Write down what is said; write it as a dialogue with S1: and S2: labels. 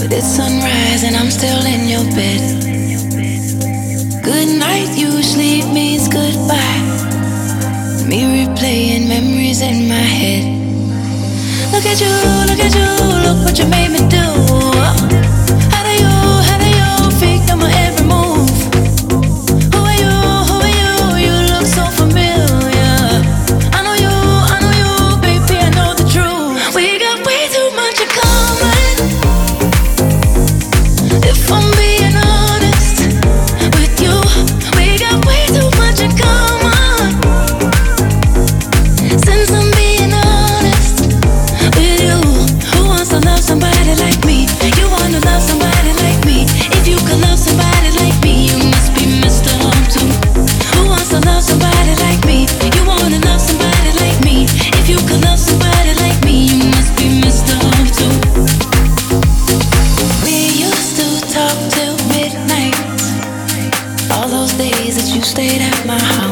S1: It's sunrise and I'm still in your bed. Good night usually means goodbye. Me replaying memories in my head. Look at you, look what you made me do. How do you figure my every move? Who are you, you look so familiar. I know you, baby, I know the truth. We got way too much in common. If I'm being honest with you, we got way too much in common. Since I'm being honest with you, who wants to love somebody like me? You wanna love somebody like me? If you could love somebody like me, you must be Mr. Home too. Who wants to love somebody like me? You wanna love somebody like me? If you could love somebody like me, you must be Mr. Home too. We used to talk till midnight, all those days that you stayed at my house.